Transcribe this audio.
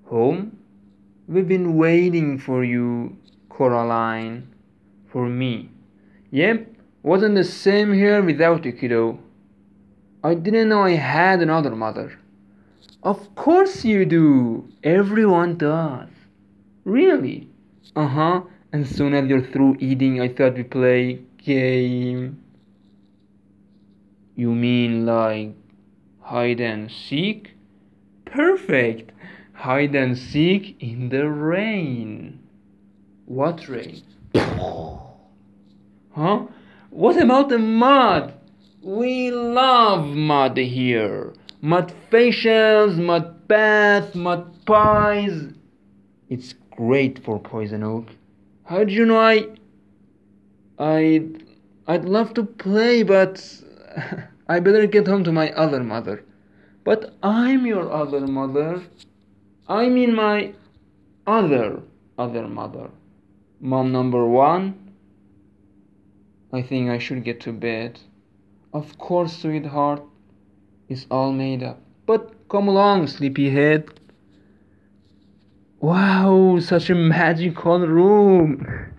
Home? We've been waiting for you, Coraline. For me. Yep, wasn't the same here without you, kiddo. I didn't know I had another mother. Of course you do. Everyone does. Really? Uh-huh. And soon as you're through eating, I thought we play game. You mean like hide and seek? Perfect. Hide and seek in the rain. What rain? Huh? What about the mud? We love mud here. Mud facials, mud baths, mud pies. It's great for poison oak. How do you know I'd I'd love to play, but I better get home to my other mother. But I'm your other mother. I mean my other mother. Mom number one. I think I should get to bed. Of course, sweetheart. It's all made up. But come along, sleepyhead. Wow, such a magical room.